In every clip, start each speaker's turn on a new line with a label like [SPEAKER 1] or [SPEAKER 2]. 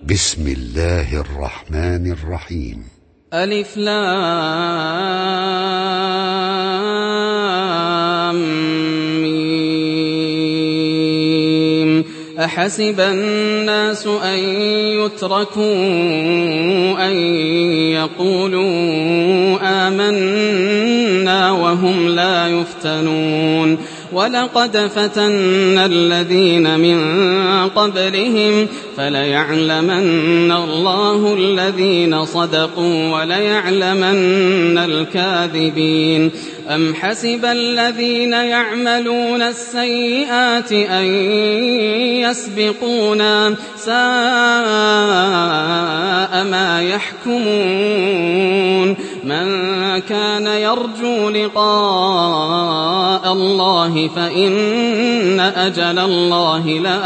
[SPEAKER 1] بسم الله الرحمن الرحيم.
[SPEAKER 2] ألف لام ميم. أحسب الناس أن يتركوا أن يقولوا آمنا وهم لا يفتنون. ولقد فتنا الذين من قبلهم فليعلمن الله الذين صدقوا وليعلمن الكاذبين. أم حسب الذين يعملون السيئات أن يسبقونا ساء ما يحكمون. من كان يرجو لقاء الله فإن أجل الله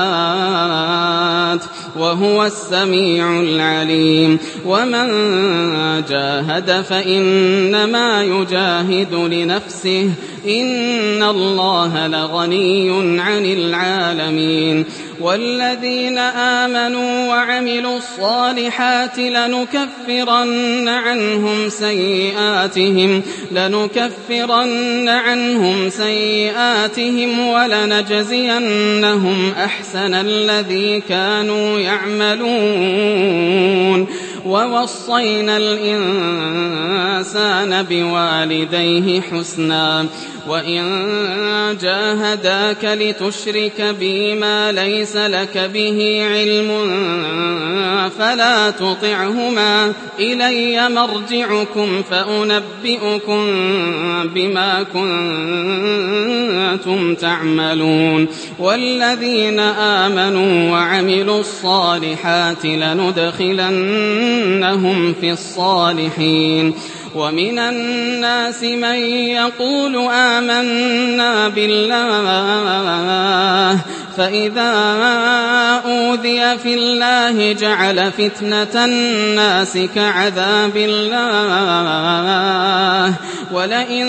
[SPEAKER 2] لآت وهو السميع العليم. ومن جاهد فإنما يجاهد لنفسه إن الله لغني عن العالمين. والذين آمنوا وعملوا الصالحات لنكفرن عنهم سيئاتهم ولنجزينهم أحسن الذي كانوا يعملون. ووصينا الإنسان بوالديه حسنا وإن جاهداك لتشرك بي ما ليس لك به علم فلا تطعهما إلي مرجعكم فأنبئكم بما كنتم تعملون. والذين آمنوا وعملوا الصالحات لندخلنهم في الصالحين. ومن الناس من يقول آمنا بالله فإذا أوذي في الله جعل فتنة الناس كعذاب الله ولئن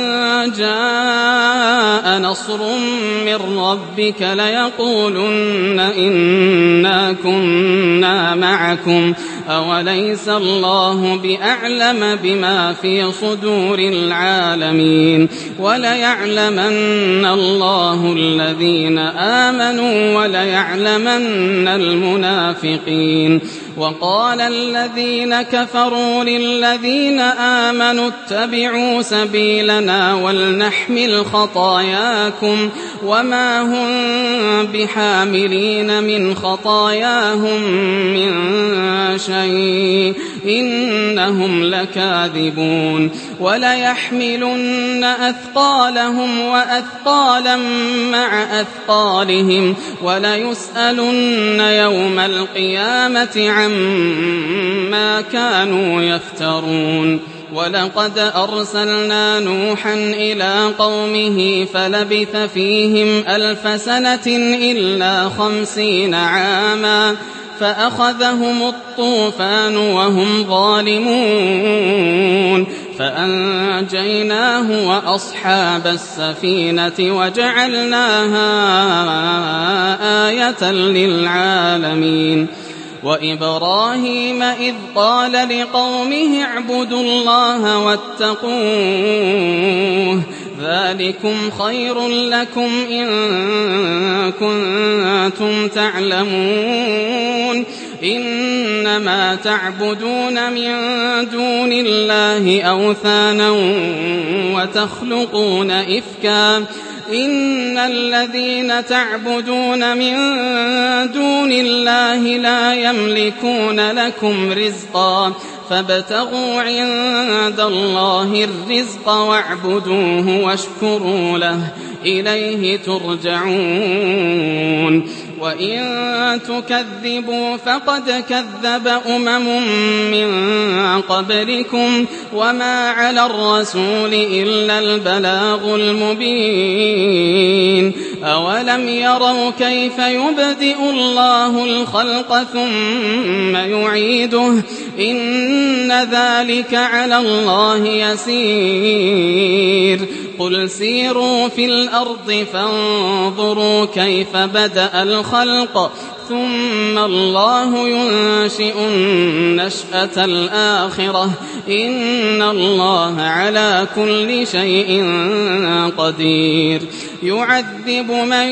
[SPEAKER 2] جاء نصر من ربك ليقولن إنا كنا معكم أوليس الله بأعلم بما في صدور العالمين. وليعلمن الله الذين آمنوا وليعلمن المنافقين. وقال الذين كفروا للذين آمنوا اتبعوا سبيلنا ولنحمل خطاياكم وما هم بحاملين من خطاياهم من شيء إنهم لكاذبون. وليحملن أثقالهم وأثقالا مع أثقالهم وليسألن يوم القيامة عما كانوا يفترون. ولقد أرسلنا نوحا إلى قومه فلبث فيهم 1000 سنة إلا 50 عاما فأخذهم الطوفان وهم ظالمون فأنجيناه وأصحاب السفينة وجعلناها آية للعالمين. وإبراهيم إذ قال لقومه اعبدوا الله واتقوه ذلكم خير لكم إن كنتم تعلمون. إنما تعبدون من دون الله أوثانا وتخلقون إفكا إن الذين تعبدون من دون الله لا يملكون لكم رزقا فابتغوا عند الله الرزق واعبدوه واشكروا له إليه ترجعون. وإن تكذبوا فقد كذب من قبلكم وما على الرسول إلا البلاغ المبين. أولم يروا كيف يبدئ الله الخلق ثم يعيده إن ذلك على الله يسير. قل سيروا في الأرض فانظروا كيف بدأ الخلق ثم الله ينشئ النشأة الآخرة إن الله على كل شيء قدير يعذب من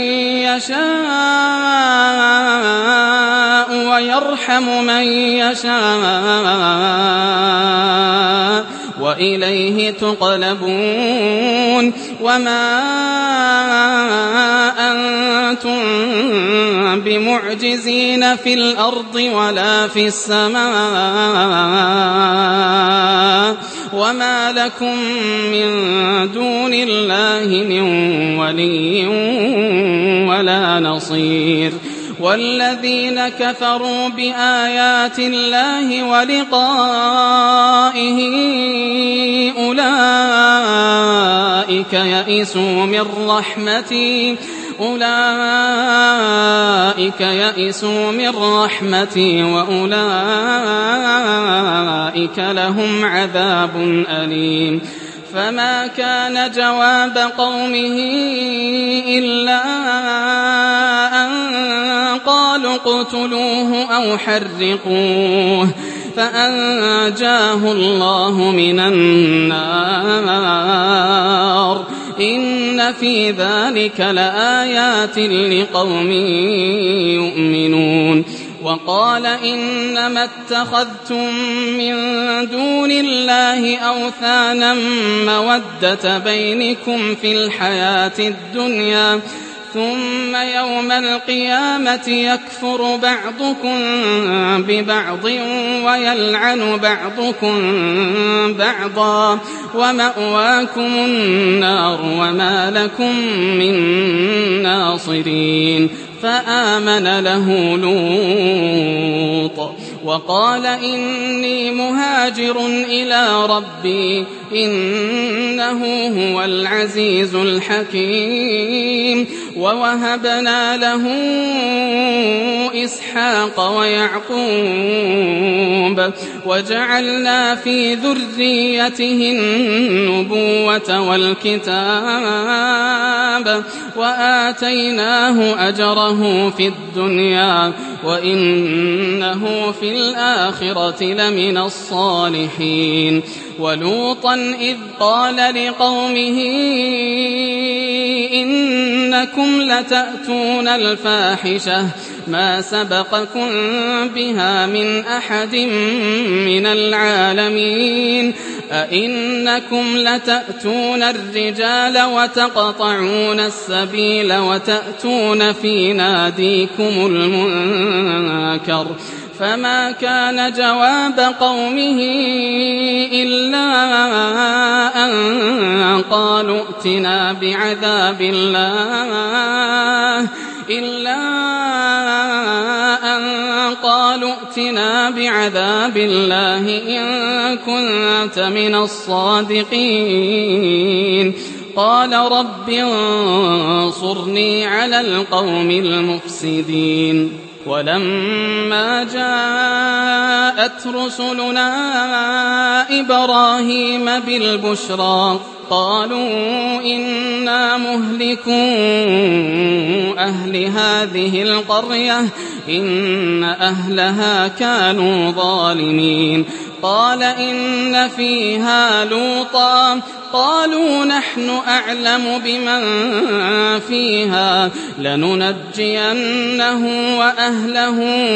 [SPEAKER 2] يشاء ويرحم من يشاء وإليه تقلبون وما أنتم بمعجزين في الأرض ولا في السماء وما لكم من دون الله من ولي ولا نصير والذين كفروا بآيات الله ولقائه أولئك يئسوا من رحمتي وأولئك لهم عذاب أليم فما كان جواب قومه إلا أن قالوا اقتلوه أو حرقوه فأنجاه الله من النار إن في ذلك لآيات لقوم يؤمنون وقال إنما اتخذتم من دون الله أوثانا مودة بينكم في الحياة الدنيا ثم يوم القيامة يكفر بعضكم ببعض ويلعن بعضكم بعضا ومأواكم النار وما لكم من ناصرين فآمن له لوط وقال إني مهاجر إلى ربي إنه هو العزيز الحكيم ووهبنا له إسحاق ويعقوب وجعلنا في ذريته النبوة والكتاب وآتيناه أجره في الدنيا وإنه في الآخرة لمن الصالحين ولوطا إذ قال لقومه إنكم لتأتون الفاحشة ما سبقكم بها من أحد من العالمين أئنكم لتأتون الرجال وتقطعون السبيل وتأتون في ناديكم المنكر فما كان جواب قومه إلا أن قالوا ائتنا بعذاب الله إن كنت من الصادقين قال رب انصرني على القوم المفسدين ولما جاءت رسلنا إبراهيم بالبشرى قالوا إنا مهلكو أهل هذه القرية إن أهلها كانوا ظالمين قال إن فيها لوطا قالوا نحن أعلم بمن فيها لننجينه وأهله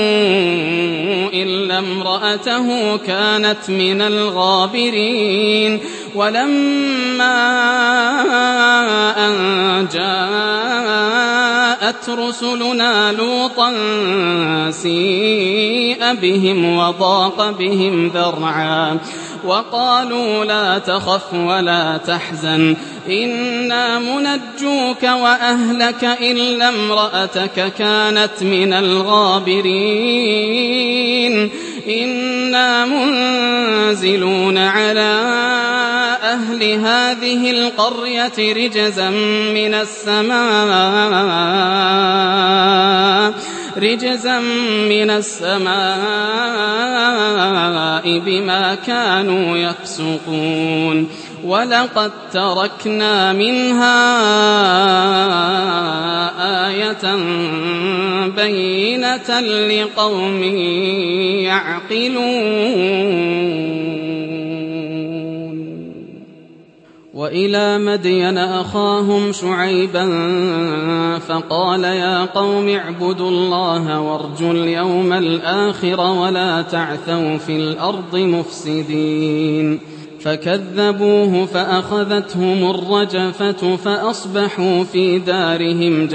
[SPEAKER 2] إلا امرأته كانت من الغابرين ولما أن جاءت رسلنا لوطا سيء بهم وضاق بهم ذرعا وقالوا لا تخف ولا تحزن إنا منجوك وأهلك إلا امرأتك كانت من الغابرين إنا منزلون على أهل هذه القرية رجزا من السماء بما كانوا يفسقون ولقد تركنا منها آية بينة لقوم يعقلون. وإلى مدين أخاهم شعيبا فقال يا قوم اعبدوا الله وارجوا اليوم الآخر ولا تعثوا في الأرض مفسدين. فكذبوه فأخذتهم الرجفة فأصبحوا في دارهم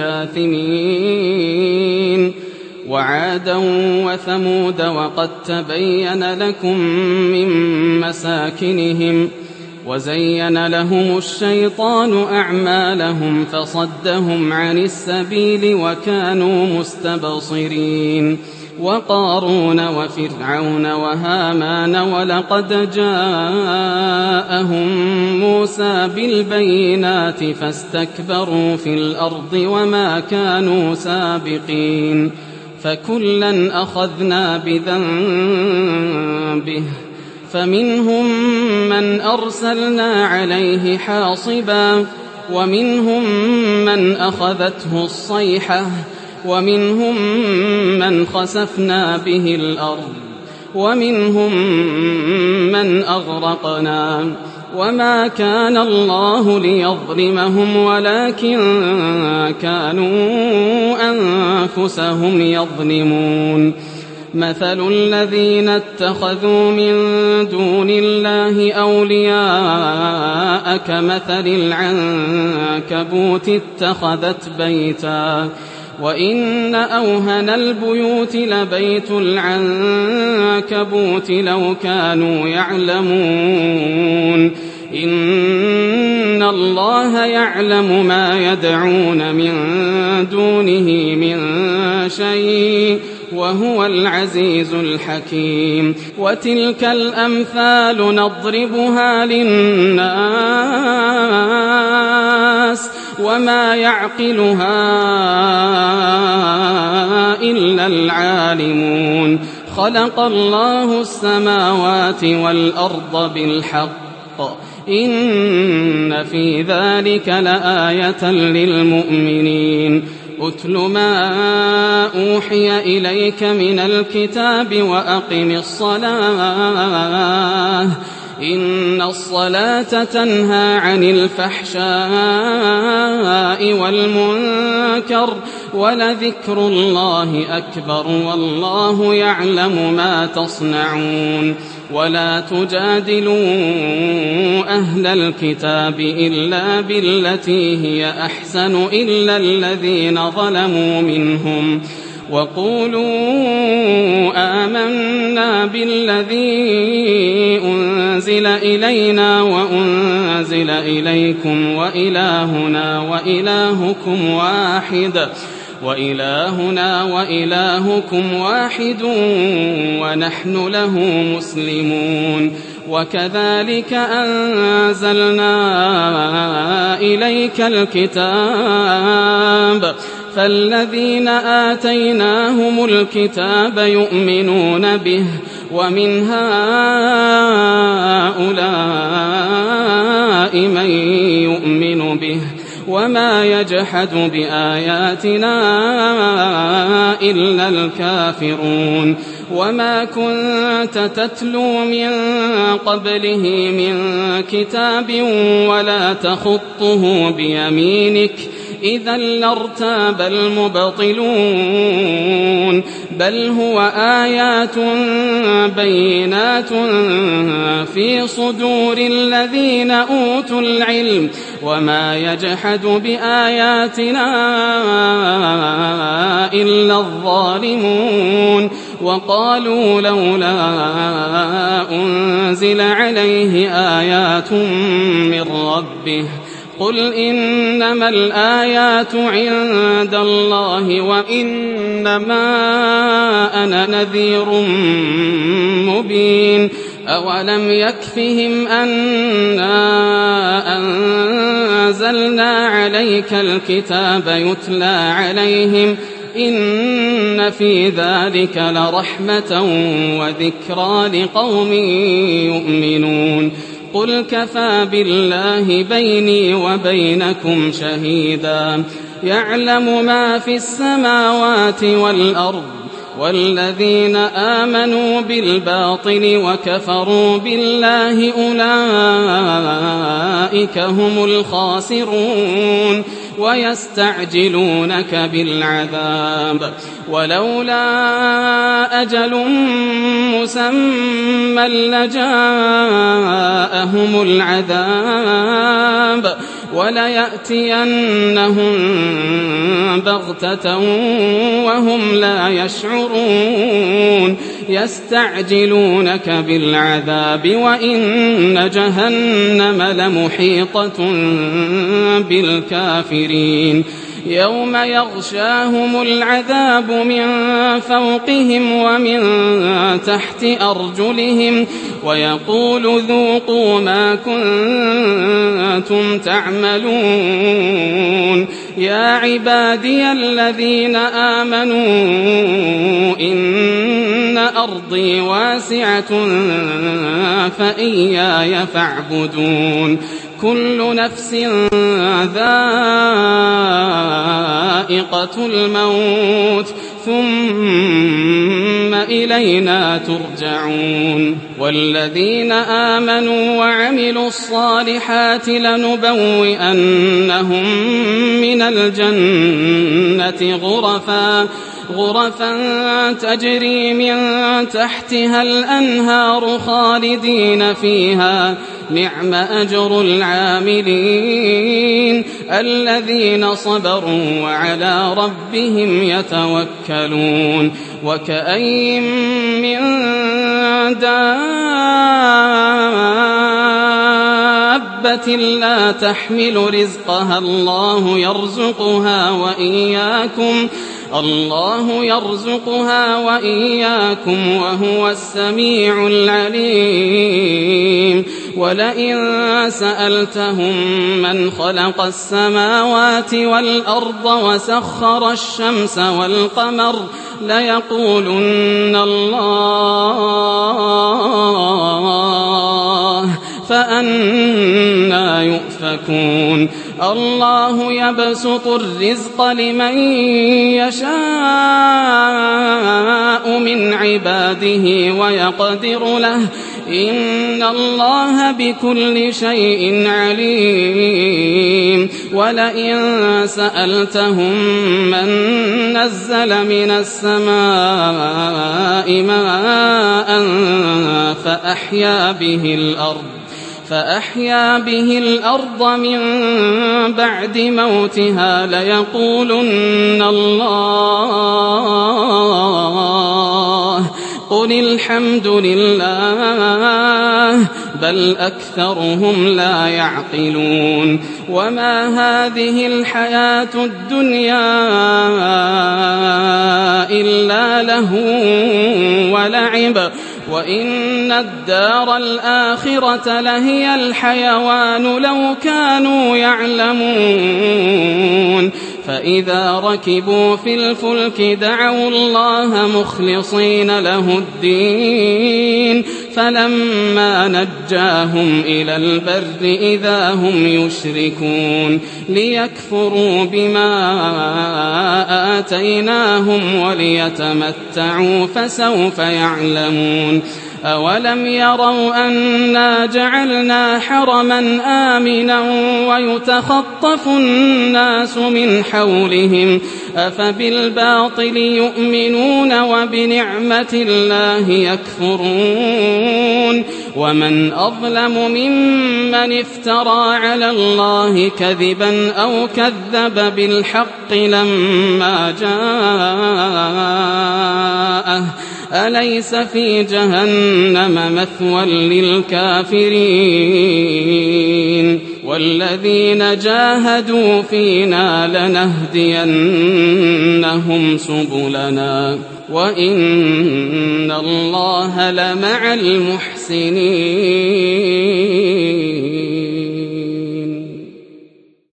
[SPEAKER 2] جاثمين. وعادا وثمود وقد تبين لكم من مساكنهم وزين لهم الشيطان أعمالهم فصدهم عن السبيل وكانوا مستبصرين. وقارون وفرعون وهامان ولقد جاءهم موسى بالبينات فاستكبروا في الأرض وما كانوا سابقين. فكلا أخذنا بذنبه فمنهم من أرسلنا عليه حاصبا ومنهم من أخذته الصيحة ومنهم من خسفنا به الأرض ومنهم من أغرقنا وما كان الله ليظلمهم ولكن كانوا أنفسهم يظلمون. مثل الذين اتخذوا من دون الله أولياء كمثل العنكبوت اتخذت بيتا وإن أوهن البيوت لبيت العنكبوت لو كانوا يعلمون. إن الله يعلم ما يدعون من دونه من شيء وهو العزيز الحكيم. وتلك الأمثال نضربها للناس وما يعقلها إلا العالمون. خلق الله السماوات والأرض بالحق إن في ذلك لآية للمؤمنين. أتل ما أوحي إليك من الكتاب وأقم الصلاة إن الصلاة تنهى عن الفحشاء والمنكر ولذكر الله أكبر والله يعلم ما تصنعون. ولا تجادلوا أهل الكتاب إلا بالتي هي أحسن إلا الذين ظلموا منهم وقولوا آمنا بالذي أنزل إلينا وأنزل إليكم وإلهنا وإلهكم واحد ونحن له مسلمون. وكذلك أنزلنا إليك الكتاب فالذين آتيناهم الكتاب يؤمنون به ومن هؤلاء من يؤمن به وما يجحد بآياتنا إلا الكافرون. وما كنت تتلو من قبله من كتاب ولا تخطه بيمينك إذا لارتاب المبطلون بل هو آيات بينات في صدور الذين أوتوا العلم وما يجحد بآياتنا إلا الظالمون. وقالوا لولا أنزل عليه آيات من ربه قل إنما الآيات عند الله وإنما أنا نذير مبين. أولم يكفهم أنا أنزلنا عليك الكتاب يتلى عليهم إن في ذلك لرحمة وذكرى لقوم يؤمنون قل كفى بالله بيني وبينكم شهيدا يعلم ما في السماوات والأرض والذين آمنوا بالباطل وكفروا بالله أولئك هم الخاسرون ويستعجلونك بالعذاب ولولا أجل مسمى لجاءهم العذاب وليأتينهم بغتة وهم لا يشعرون يستعجلونك بالعذاب وإن جهنم لمحيطة بالكافرين يوم يغشاهم العذاب من فوقهم ومن تحت أرجلهم ويقول ذوقوا ما كنتم تعملون يا عبادي الذين آمنوا إن أرضي واسعة فإياي فاعبدون كل نفس ذائقة الموت ثم إلينا ترجعون والذين آمنوا وعملوا الصالحات لنبوئنهم من الجنة غرفا تجري من تحتها الأنهار خالدين فيها نعم أجر العاملين الذين صبروا وعلى ربهم يتوكلون وكأين من دابة لا تحمل رزقها الله يرزقها وإياكم وهو السميع العليم ولئن سألتهم من خلق السماوات والأرض وسخر الشمس والقمر ليقولن الله فأنى يؤفكون الله يبسط الرزق لمن يشاء من عباده ويقدر له إن الله بكل شيء عليم ولئن سألتهم من نزل من السماء ماء فأحيا به الأرض من بعد موتها ليقولن الله قل الحمد لله بل أكثرهم لا يعقلون وما هذه الحياة الدنيا إلا لهو ولعب وإن الدار الآخرة لهي الحيوان لو كانوا يعلمون فإذا ركبوا في الفلك دعوا الله مخلصين له الدين فلما نجاهم إلى البر إذا هم يشركون ليكفروا بما آتيناهم وليتمتعوا فسوف يعلمون أولم يروا أنا جعلنا حرما آمنا ويتخطف الناس من حولهم أفبالباطل يؤمنون وبنعمة الله يكفرون ومن أظلم ممن افترى على الله كذبا أو كذب بالحق لما جاءه أليس في جهنم مثوى للكافرين والذين جاهدوا فينا لنهدينهم سبلنا وإن الله لمع المحسنين